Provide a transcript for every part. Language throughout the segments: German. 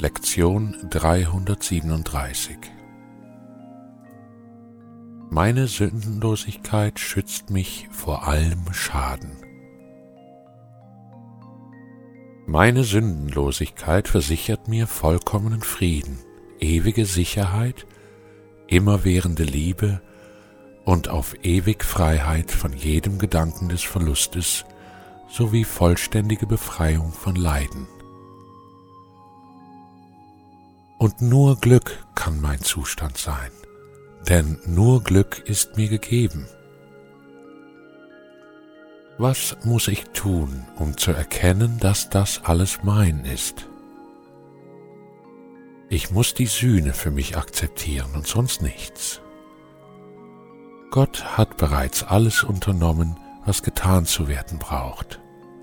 Lektion 337. Meine Sündenlosigkeit schützt mich vor allem Schaden. Meine Sündenlosigkeit versichert mir vollkommenen Frieden, ewige Sicherheit, immerwährende Liebe und auf ewig Freiheit von jedem Gedanken des Verlustes sowie vollständige Befreiung von Leiden. Und nur Glück kann mein Zustand sein, denn nur Glück ist mir gegeben. Was muss ich tun, um zu erkennen, dass das alles mein ist? Ich muss die Sühne für mich akzeptieren und sonst nichts. Gott hat bereits alles unternommen, was getan zu werden braucht.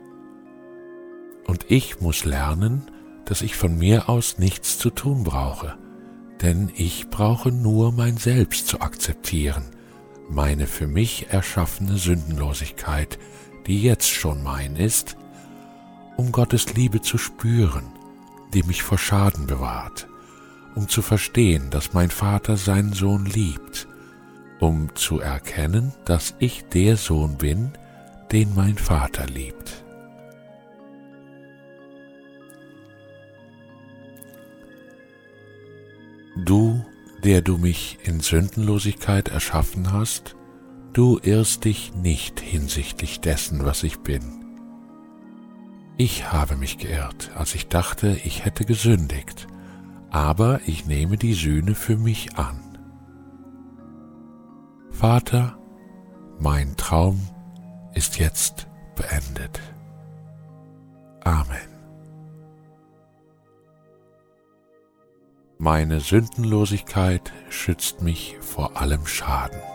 Und ich muss lernen, dass ich von mir aus nichts zu tun brauche, denn ich brauche nur mein Selbst zu akzeptieren, meine für mich erschaffene Sündenlosigkeit, die jetzt schon mein ist, um Gottes Liebe zu spüren, die mich vor Schaden bewahrt, um zu verstehen, dass mein Vater seinen Sohn liebt, um zu erkennen, dass ich der Sohn bin, den mein Vater liebt. Du, der du mich in Sündenlosigkeit erschaffen hast, du irrst dich nicht hinsichtlich dessen, was ich bin. Ich habe mich geirrt, als ich dachte, ich hätte gesündigt, aber ich nehme die Sühne für mich an. Vater, mein Traum ist jetzt beendet. Amen. Meine Sündenlosigkeit schützt mich vor allem Schaden.